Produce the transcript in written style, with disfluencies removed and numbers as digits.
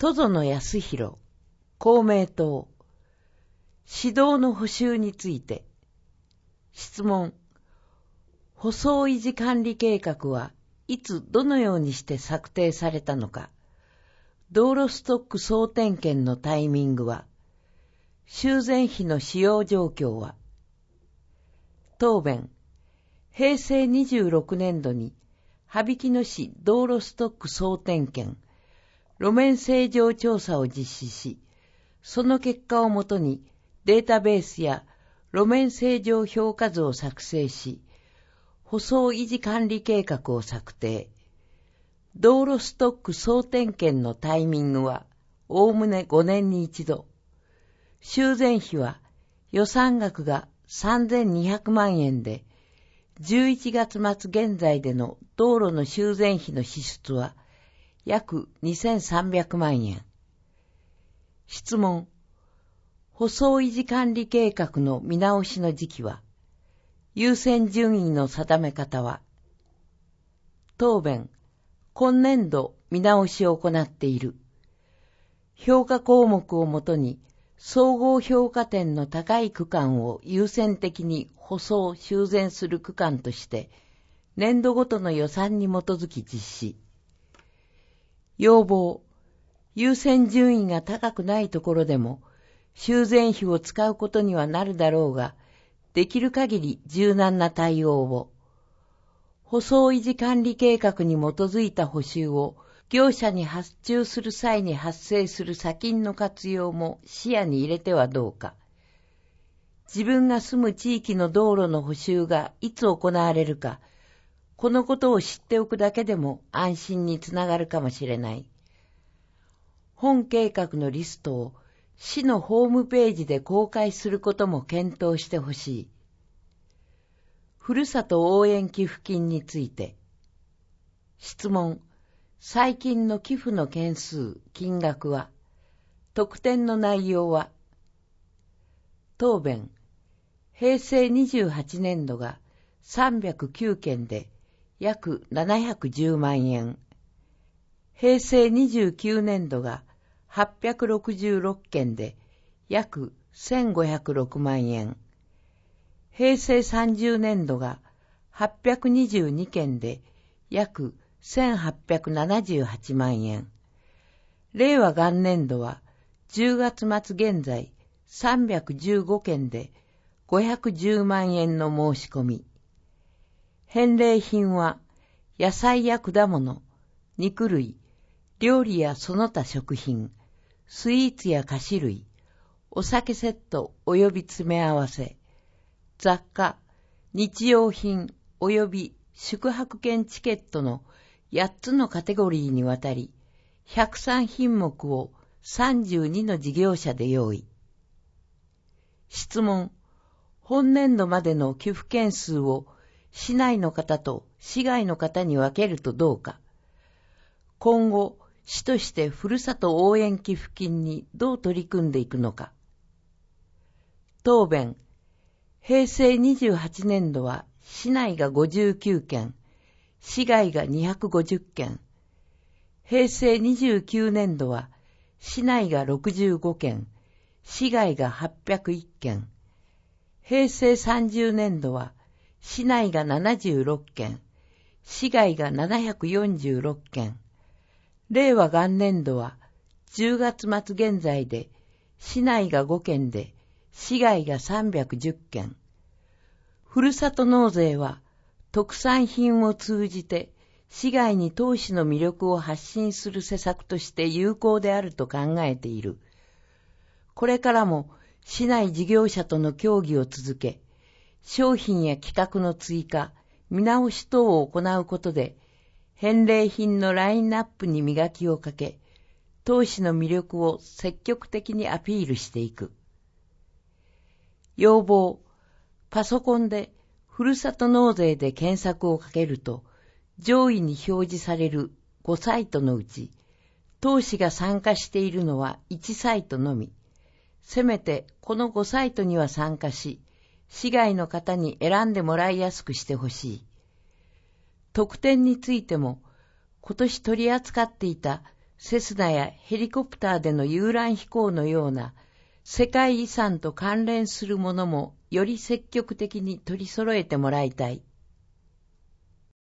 戸園康弘、公明党、指導の補修について。質問。舗装維持管理計画はいつどのようにして策定されたのか。道路ストック総点検のタイミングは。修繕費の使用状況は。答弁。平成26年度に羽曳野市道路ストック総点検、路面正常調査を実施し、その結果をもとにデータベースや路面正常評価図を作成し、舗装維持管理計画を策定。道路ストック総点検のタイミングはおおむね5年に一度。修繕費は予算額が3200万円で、11月末現在での道路の修繕費の支出は約2300万円。質問。舗装維持管理計画の見直しの時期は、優先順位の定め方は。答弁。今年度見直しを行っている。評価項目をもとに総合評価点の高い区間を優先的に舗装・修繕する区間として年度ごとの予算に基づき実施。要望。優先順位が高くないところでも修繕費を使うことにはなるだろうが、できる限り柔軟な対応を。舗装維持管理計画に基づいた補修を業者に発注する際に発生する砂金の活用も視野に入れてはどうか。自分が住む地域の道路の補修がいつ行われるか、このことを知っておくだけでも安心につながるかもしれない。本計画のリストを市のホームページで公開することも検討してほしい。ふるさと応援寄付金について。質問。最近の寄付の件数、金額は。特典の内容は。答弁。平成28年度が309件で約710万円。平成29年度が866件で約1506万円。平成30年度が822件で約1878万円。令和元年度は10月末現在315件で510万円の申し込み。返礼品は野菜や果物、肉類、料理やその他食品、スイーツや菓子類、お酒セット及び詰め合わせ、雑貨、日用品及び宿泊券チケットの8つのカテゴリーにわたり、103品目を32の事業者で用意。質問。本年度までの寄付件数を市内の方と市外の方に分けるとどうか。今後、市としてふるさと応援寄付金にどう取り組んでいくのか。答弁。平成28年度は市内が59件、市外が250件。平成29年度は市内が65件、市外が801件。平成30年度は市内が76件、市外が746件。令和元年度は10月末現在で市内が5件で市外が310件。ふるさと納税は特産品を通じて市外に投資の魅力を発信する施策として有効であると考えている。これからも市内事業者との協議を続け、商品や企画の追加、見直し等を行うことで、返礼品のラインナップに磨きをかけ、投資の魅力を積極的にアピールしていく。要望。パソコンでふるさと納税で検索をかけると、上位に表示される5サイトのうち、当市が参加しているのは1サイトのみ。せめてこの5サイトには参加し、市外の方に選んでもらいやすくしてほしい。特典についても、今年取り扱っていたセスナやヘリコプターでの遊覧飛行のような世界遺産と関連するものもより積極的に取り揃えてもらいたい。